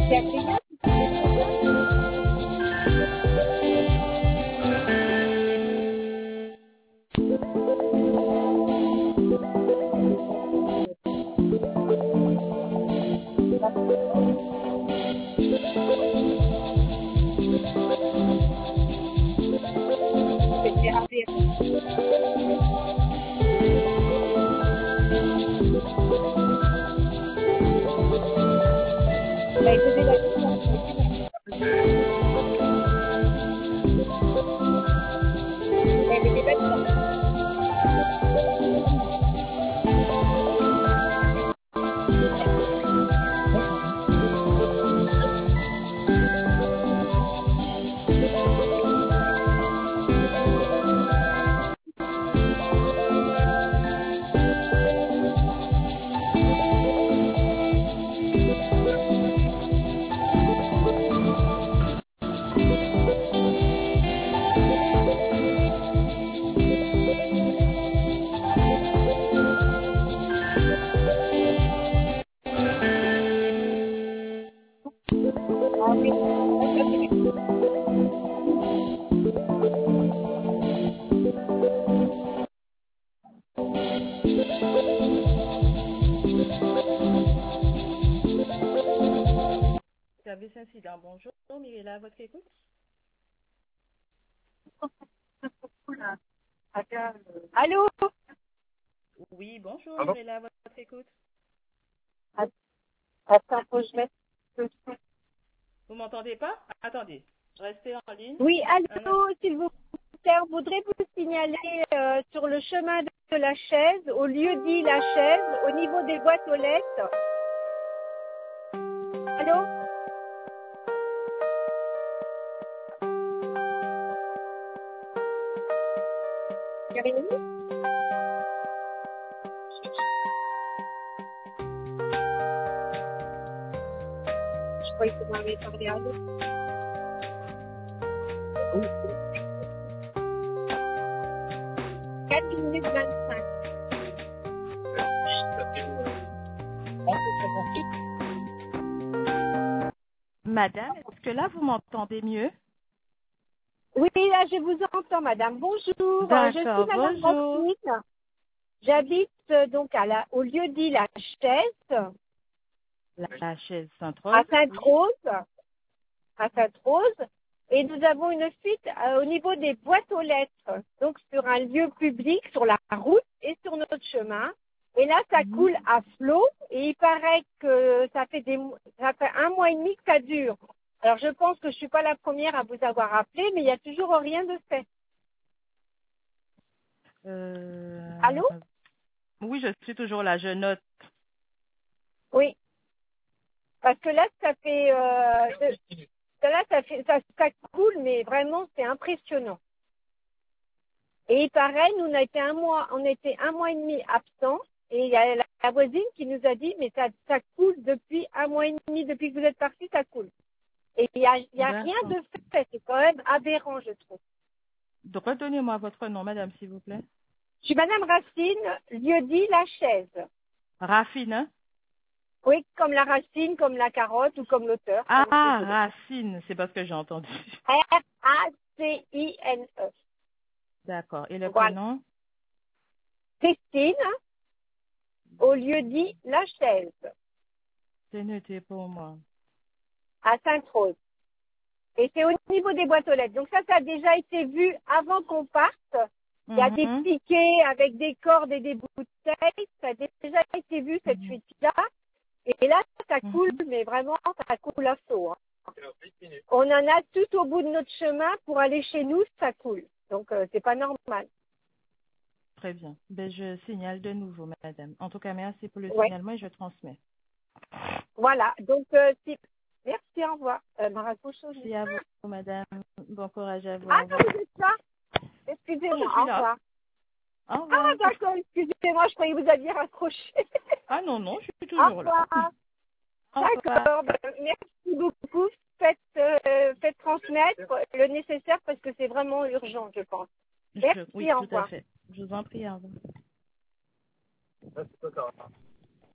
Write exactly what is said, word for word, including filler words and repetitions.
C'est agréable. C'était rapide. Bah, écoutez, la question. Elle était belle, ça. Ah oui. Ça, c'est bien. Service incident, bonjour, Mirella, à votre écoute. Allô? Oui, bonjour, Allô? Mirella, à votre écoute. Attends, faut que je mette le son. Vous m'entendez pas? Attendez, restez en ligne. Oui, Un instant. allô, s'il vous plaît, on voudrait vous signaler euh, sur le chemin de la chaise, au lieu dit la chaise, au niveau des boîtes aux lettres. Allô? Jérémy? Je croyais que vous m'avez parlé à l'autre. quatre minutes vingt-cinq. Madame, est-ce que là, vous m'entendez mieux? Oui, là, je vous entends, madame. Bonjour, euh, je suis D'accord, madame bonjour. Roselyne. J'habite euh, donc à la, au lieu dit la chaise, La, la chaise à Sainte-Rose, oui. Sainte-Rose, à Sainte-Rose, et nous avons une fuite euh, au niveau des boîtes aux lettres, donc sur un lieu public, sur la route et sur notre chemin. Et là, ça Mhm. coule à flot, et il paraît que ça fait des, mo- ça fait un mois et demi que ça dure. Alors, je pense que je suis pas la première à vous avoir appelé, mais il n'y a toujours rien de fait. Euh, Allô? Oui, je suis toujours là, je note. Oui. Parce que là, ça fait, euh, de- là, ça fait, ça, ça coule, mais vraiment, c'est impressionnant. Et il paraît, nous, on a été un mois, on était un mois et demi absents, et il y a la, la voisine qui nous a dit, mais ça, ça coule depuis un mois et demi, depuis que vous êtes partis, ça coule. Et il y a, il y a rien D'accord. de fait, c'est quand même aberrant, je trouve. Donc, redonnez-moi votre nom, madame, s'il vous plaît. Je suis Madame Racine, lieu dit la chaise. Rafine, hein? Oui, comme la racine, comme la carotte ou comme l'auteur. Ah, comme vous voulez. Racine, c'est parce que j'ai entendu. R A C I N E. D'accord. Et le Voilà. prénom? Christine, au lieu dit la chaise, C'est noté pour moi. à Sainte-Rose. Et c'est au niveau des boîtes aux lettres. Donc ça, ça a déjà été vu avant qu'on parte. Il y a des Mhm. piquets avec des cordes et des bouteilles. Ça a déjà été vu, cette Mhm. fuite-là. Et là, ça Mhm. coule, mais vraiment, ça coule à flot. Hein. On en a tout au bout de notre chemin. Pour aller chez nous, ça coule. Donc, euh, c'est pas normal. Très bien. Ben, je signale de nouveau, madame. En tout cas, merci pour le Ouais. signalement et je transmets. Voilà. Donc, euh, si... merci, au revoir. Euh, Mara Cochon, je- Merci à vous, madame. Bon courage à vous. Ah Au non, revoir. vous êtes là. Oh, Excusez-moi, je suis au là. revoir. Au Ah, revoir. d'accord, excusez-moi, je croyais que vous aviez raccroché. Ah non, non, je suis Au toujours là. revoir. Au revoir. D'accord, ben, merci beaucoup. Faites, euh, faites transmettre le nécessaire parce que c'est vraiment urgent, je pense. Je- Merci, oui, au tout à revoir. fait. Je vous en prie, au revoir. Là, c'est pas ça.